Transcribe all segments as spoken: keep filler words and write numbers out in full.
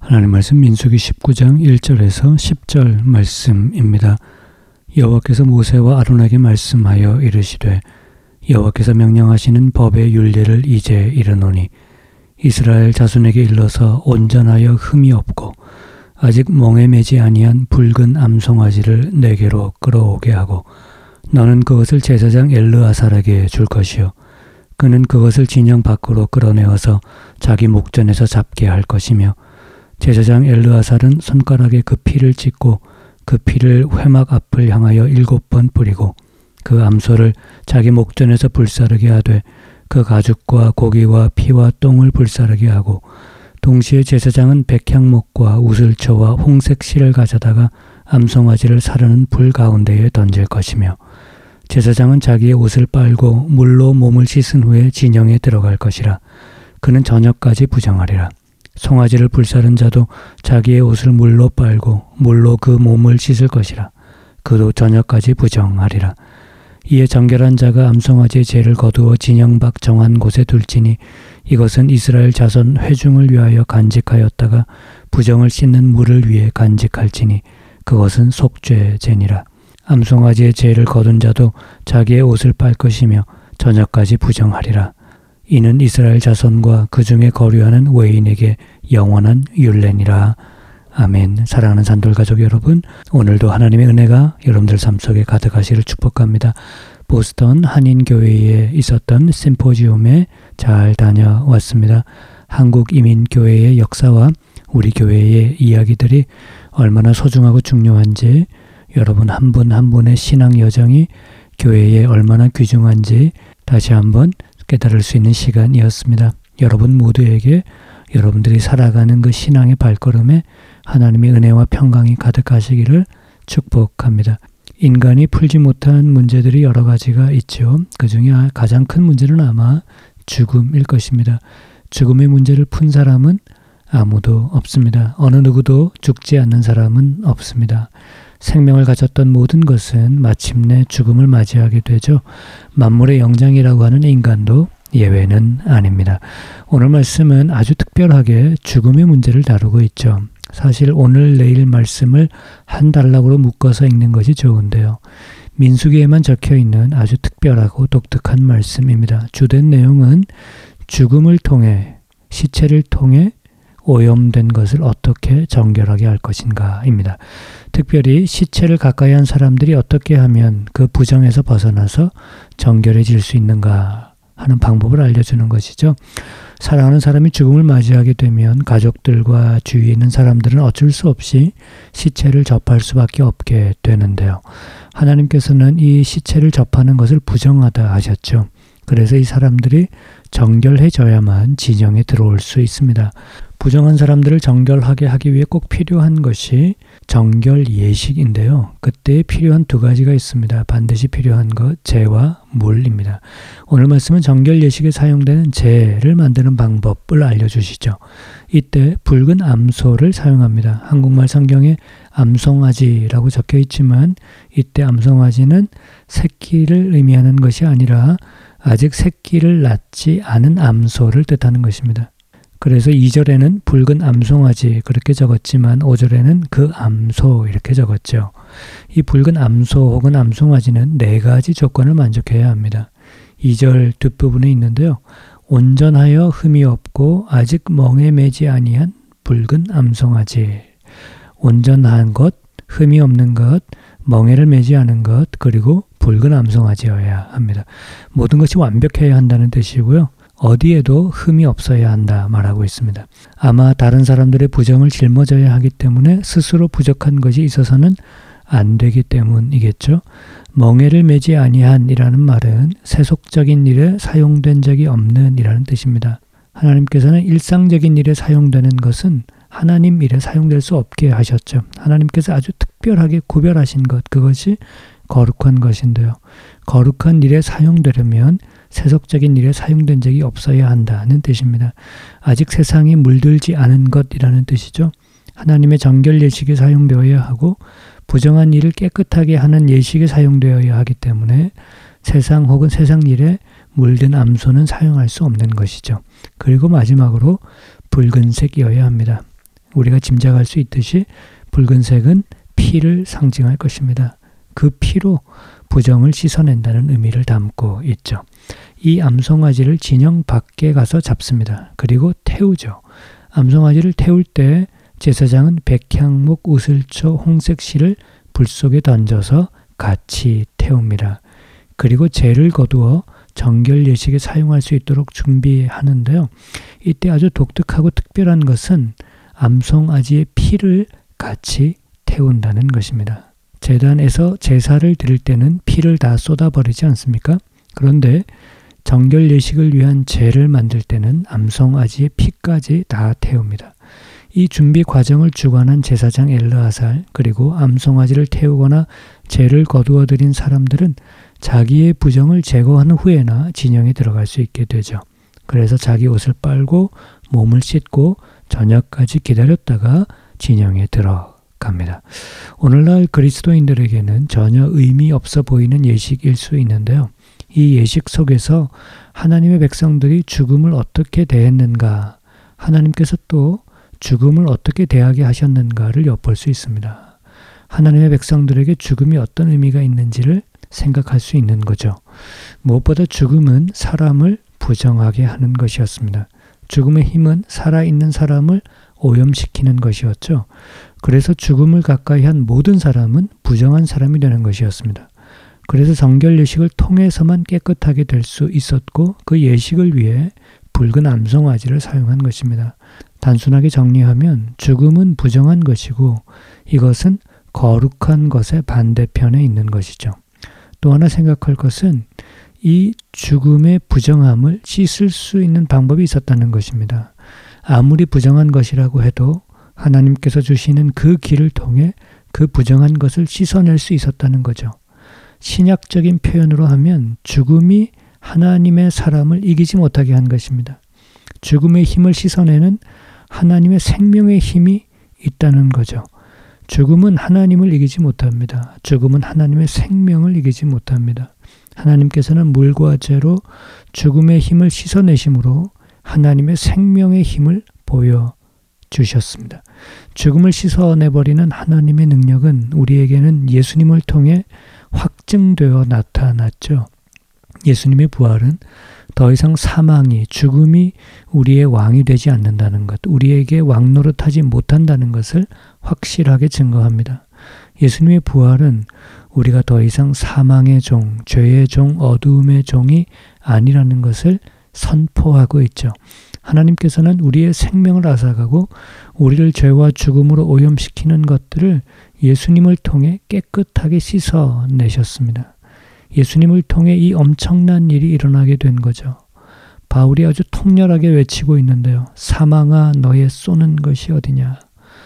하나님 말씀 민수기 십구 장 일 절에서 십 절 말씀입니다. 여호와께서 모세와 아론에게 말씀하여 이르시되 여호와께서 명령하시는 법의 율례를 이제 이르노니 이스라엘 자손에게 일러서 온전하여 흠이 없고 아직 멍에 매지 아니한 붉은 암송아지를 내게로 끌어오게 하고 너는 그것을 제사장 엘르아살에게 줄 것이요 그는 그것을 진영 밖으로 끌어내어서 자기 목전에서 잡게 할 것이며 제사장 엘르아살은 손가락에 그 피를 찍고 그 피를 회막 앞을 향하여 일곱 번 뿌리고 그 암소를 자기 목전에서 불사르게 하되 그 가죽과 고기와 피와 똥을 불사르게 하고 동시에 제사장은 백향목과 우슬초와 홍색 실을 가져다가 암송아지를 사르는 불 가운데에 던질 것이며 제사장은 자기의 옷을 빨고 물로 몸을 씻은 후에 진영에 들어갈 것이라. 그는 저녁까지 부정하리라. 송아지를 불사른 자도 자기의 옷을 물로 빨고 물로 그 몸을 씻을 것이라. 그도 저녁까지 부정하리라. 이에 정결한 자가 암송아지의 죄를 거두어 진영 밖 정한 곳에 둘지니 이것은 이스라엘 자손 회중을 위하여 간직하였다가 부정을 씻는 물을 위해 간직할지니 그것은 속죄죄니라. 암송아지의 죄를 거둔 자도 자기의 옷을 빨 것이며 저녁까지 부정하리라. 이는 이스라엘 자손과 그 중에 거류하는 외인에게 영원한 율례니라. 아멘. 사랑하는 산돌가족 여러분, 오늘도 하나님의 은혜가 여러분들 삶 속에 가득하시를 축복합니다. 보스턴 한인교회에 있었던 심포지움에 잘 다녀왔습니다. 한국이민교회의 역사와 우리 교회의 이야기들이 얼마나 소중하고 중요한지, 여러분 한 분 한 분의 신앙 여정이 교회에 얼마나 귀중한지 다시 한번 깨달을 수 있는 시간이었습니다. 여러분 모두에게 여러분들이 살아가는 그 신앙의 발걸음에 하나님의 은혜와 평강이 가득하시기를 축복합니다. 인간이 풀지 못한 문제들이 여러 가지가 있죠. 그 중에 가장 큰 문제는 아마 죽음일 것입니다. 죽음의 문제를 푼 사람은 아무도 없습니다. 어느 누구도 죽지 않는 사람은 없습니다. 생명을 가졌던 모든 것은 마침내 죽음을 맞이하게 되죠. 만물의 영장이라고 하는 인간도 예외는 아닙니다. 오늘 말씀은 아주 특별하게 죽음의 문제를 다루고 있죠. 사실 오늘 내일 말씀을 한 단락으로 묶어서 읽는 것이 좋은데요. 민수기에만 적혀있는 아주 특별하고 독특한 말씀입니다. 주된 내용은 죽음을 통해, 시체를 통해 오염된 것을 어떻게 정결하게 할 것인가입니다. 특별히 시체를 가까이 한 사람들이 어떻게 하면 그 부정에서 벗어나서 정결해질 수 있는가 하는 방법을 알려주는 것이죠. 사랑하는 사람이 죽음을 맞이하게 되면 가족들과 주위에 있는 사람들은 어쩔 수 없이 시체를 접할 수밖에 없게 되는데요. 하나님께서는 이 시체를 접하는 것을 부정하다 하셨죠. 그래서 이 사람들이 정결해져야만 진영에 들어올 수 있습니다. 부정한 사람들을 정결하게 하기 위해 꼭 필요한 것이 정결 예식인데요. 그때 필요한 두 가지가 있습니다. 반드시 필요한 것, 재와 물입니다. 오늘 말씀은 정결 예식에 사용되는 재를 만드는 방법을 알려주시죠. 이때 붉은 암소를 사용합니다. 한국말 성경에 암송아지라고 적혀 있지만 이때 암송아지는 새끼를 의미하는 것이 아니라 아직 새끼를 낳지 않은 암소를 뜻하는 것입니다. 그래서 이 절에는 붉은 암송아지 그렇게 적었지만 오 절에는 그 암소 이렇게 적었죠. 이 붉은 암소 혹은 암송아지는 네 가지 조건을 만족해야 합니다. 이 절 뒷부분에 있는데요. 온전하여 흠이 없고 아직 멍에 매지 아니한 붉은 암송아지. 온전한 것, 흠이 없는 것, 멍에를 매지 않은 것, 그리고 붉은 암송아지여야 합니다. 모든 것이 완벽해야 한다는 뜻이고요. 어디에도 흠이 없어야 한다 말하고 있습니다. 아마 다른 사람들의 부정을 짊어져야 하기 때문에 스스로 부족한 것이 있어서는 안 되기 때문이겠죠. 멍에를 매지 아니한 이라는 말은 세속적인 일에 사용된 적이 없는 이라는 뜻입니다. 하나님께서는 일상적인 일에 사용되는 것은 하나님 일에 사용될 수 없게 하셨죠. 하나님께서 아주 특별하게 구별하신 것, 그것이 거룩한 것인데요. 거룩한 일에 사용되려면 세속적인 일에 사용된 적이 없어야 한다는 뜻입니다. 아직 세상이 물들지 않은 것이라는 뜻이죠. 하나님의 정결 예식에 사용되어야 하고 부정한 일을 깨끗하게 하는 예식에 사용되어야 하기 때문에 세상 혹은 세상 일에 물든 암소는 사용할 수 없는 것이죠. 그리고 마지막으로 붉은색이어야 합니다. 우리가 짐작할 수 있듯이 붉은색은 피를 상징할 것입니다. 그 피로 부정을 씻어낸다는 의미를 담고 있죠. 이 암송아지를 진영 밖에 가서 잡습니다. 그리고 태우죠. 암송아지를 태울 때 제사장은 백향목, 우슬초, 홍색실을 불 속에 던져서 같이 태웁니다. 그리고 재를 거두어 정결 예식에 사용할 수 있도록 준비하는데요. 이때 아주 독특하고 특별한 것은 암송아지의 피를 같이 태운다는 것입니다. 제단에서 제사를 드릴 때는 피를 다 쏟아버리지 않습니까? 그런데 정결 예식을 위한 제를 만들 때는 암송아지의 피까지 다 태웁니다. 이 준비 과정을 주관한 제사장 엘르아살, 그리고 암송아지를 태우거나 제를 거두어 드린 사람들은 자기의 부정을 제거한 후에나 진영에 들어갈 수 있게 되죠. 그래서 자기 옷을 빨고 몸을 씻고 저녁까지 기다렸다가 진영에 들어갑니다. 오늘날 그리스도인들에게는 전혀 의미 없어 보이는 예식일 수 있는데요. 이 예식 속에서 하나님의 백성들이 죽음을 어떻게 대했는가, 하나님께서 또 죽음을 어떻게 대하게 하셨는가를 엿볼 수 있습니다. 하나님의 백성들에게 죽음이 어떤 의미가 있는지를 생각할 수 있는 거죠. 무엇보다 죽음은 사람을 부정하게 하는 것이었습니다. 죽음의 힘은 살아있는 사람을 오염시키는 것이었죠. 그래서 죽음을 가까이 한 모든 사람은 부정한 사람이 되는 것이었습니다. 그래서 정결 예식을 통해서만 깨끗하게 될 수 있었고, 그 예식을 위해 붉은 암송아지를 사용한 것입니다. 단순하게 정리하면 죽음은 부정한 것이고 이것은 거룩한 것의 반대편에 있는 것이죠. 또 하나 생각할 것은 이 죽음의 부정함을 씻을 수 있는 방법이 있었다는 것입니다. 아무리 부정한 것이라고 해도 하나님께서 주시는 그 길을 통해 그 부정한 것을 씻어낼 수 있었다는 거죠. 신약적인 표현으로 하면 죽음이 하나님의 사람을 이기지 못하게 한 것입니다. 죽음의 힘을 씻어내는 하나님의 생명의 힘이 있다는 거죠. 죽음은 하나님을 이기지 못합니다. 죽음은 하나님의 생명을 이기지 못합니다. 하나님께서는 물과 죄로 죽음의 힘을 씻어내심으로 하나님의 생명의 힘을 보여주셨습니다. 죽음을 씻어내버리는 하나님의 능력은 우리에게는 예수님을 통해 확증되어 나타났죠. 예수님의 부활은 더 이상 사망이, 죽음이 우리의 왕이 되지 않는다는 것, 우리에게 왕노릇하지 못한다는 것을 확실하게 증거합니다. 예수님의 부활은 우리가 더 이상 사망의 종, 죄의 종, 어두움의 종이 아니라는 것을 선포하고 있죠. 하나님께서는 우리의 생명을 앗아가고 우리를 죄와 죽음으로 오염시키는 것들을 예수님을 통해 깨끗하게 씻어내셨습니다. 예수님을 통해 이 엄청난 일이 일어나게 된 거죠. 바울이 아주 통렬하게 외치고 있는데요. 사망아 너의 쏘는 것이 어디냐.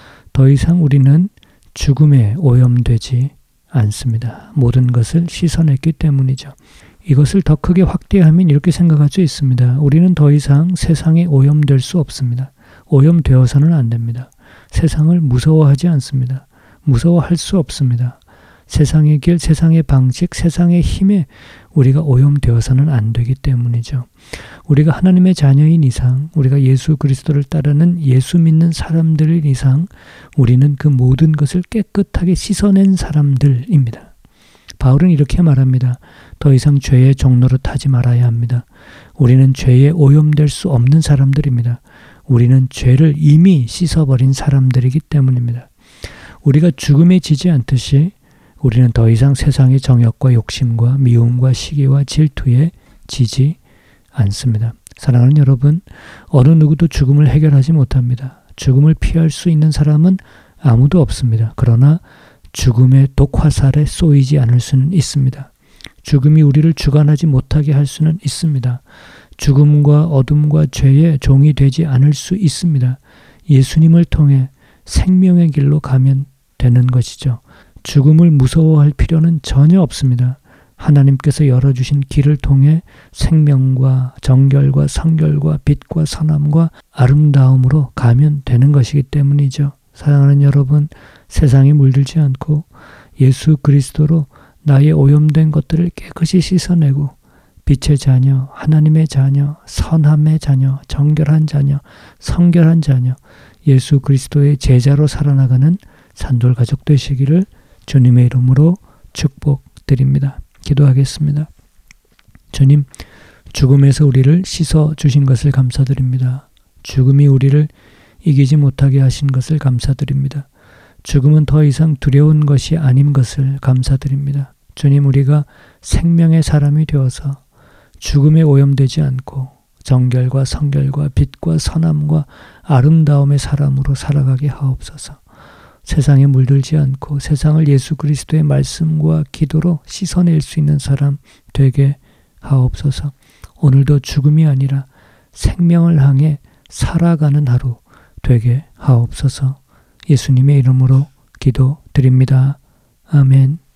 더 이상 우리는 죽음에 오염되지 않습니다. 모든 것을 씻어냈기 때문이죠. 이것을 더 크게 확대하면 이렇게 생각할 수 있습니다. 우리는 더 이상 세상에 오염될 수 없습니다. 오염되어서는 안 됩니다. 세상을 무서워하지 않습니다. 무서워할 수 없습니다. 세상의 길, 세상의 방식, 세상의 힘에 우리가 오염되어서는 안 되기 때문이죠. 우리가 하나님의 자녀인 이상, 우리가 예수 그리스도를 따르는 예수 믿는 사람들인 이상 우리는 그 모든 것을 깨끗하게 씻어낸 사람들입니다. 바울은 이렇게 말합니다. 더 이상 죄의 종노릇 하지 말아야 합니다. 우리는 죄에 오염될 수 없는 사람들입니다. 우리는 죄를 이미 씻어버린 사람들이기 때문입니다. 우리가 죽음에 지지 않듯이 우리는 더 이상 세상의 정욕과 욕심과 미움과 시기와 질투에 지지 않습니다. 사랑하는 여러분, 어느 누구도 죽음을 해결하지 못합니다. 죽음을 피할 수 있는 사람은 아무도 없습니다. 그러나 죽음의 독화살에 쏘이지 않을 수는 있습니다. 죽음이 우리를 주관하지 못하게 할 수는 있습니다. 죽음과 어둠과 죄의 종이 되지 않을 수 있습니다. 예수님을 통해 생명의 길로 가면 되는 것이죠. 죽음을 무서워할 필요는 전혀 없습니다. 하나님께서 열어주신 길을 통해 생명과 정결과 성결과 빛과 선함과 아름다움으로 가면 되는 것이기 때문이죠. 사랑하는 여러분, 세상에 물들지 않고 예수 그리스도로 나의 오염된 것들을 깨끗이 씻어내고 빛의 자녀, 하나님의 자녀, 선함의 자녀, 정결한 자녀, 성결한 자녀, 예수 그리스도의 제자로 살아나가는 산돌 가족 되시기를 주님의 이름으로 축복드립니다. 기도하겠습니다. 주님, 죽음에서 우리를 씻어 주신 것을 감사드립니다. 죽음이 우리를 이기지 못하게 하신 것을 감사드립니다. 죽음은 더 이상 두려운 것이 아닌 것을 감사드립니다. 주님, 우리가 생명의 사람이 되어서 죽음에 오염되지 않고 정결과 성결과 빛과 선함과 아름다움의 사람으로 살아가게 하옵소서. 세상에 물들지 않고 세상을 예수 그리스도의 말씀과 기도로 씻어낼 수 있는 사람 되게 하옵소서. 오늘도 죽음이 아니라 생명을 향해 살아가는 하루 되게 하옵소서. 예수님의 이름으로 기도드립니다. 아멘.